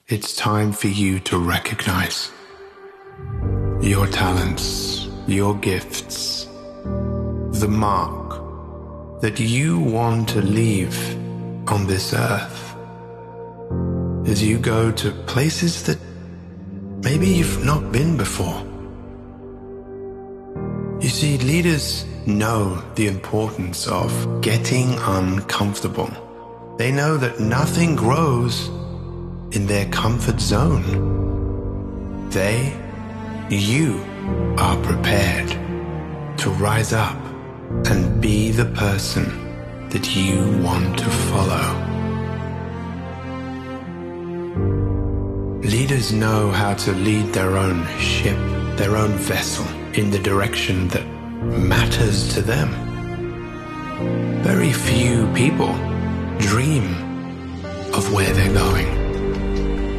It's time for you to recognize your talents, your gifts, the mark that you want to leave on this earth as you go to places that maybe you've not been before. You see, leaders know the importance of getting uncomfortable. They know that nothing grows in their comfort zone. You are prepared to rise up and be the person that you want to follow. Leaders know how to lead their own ship, their own vessel, in the direction that matters to them. Very few people dream of where they're going.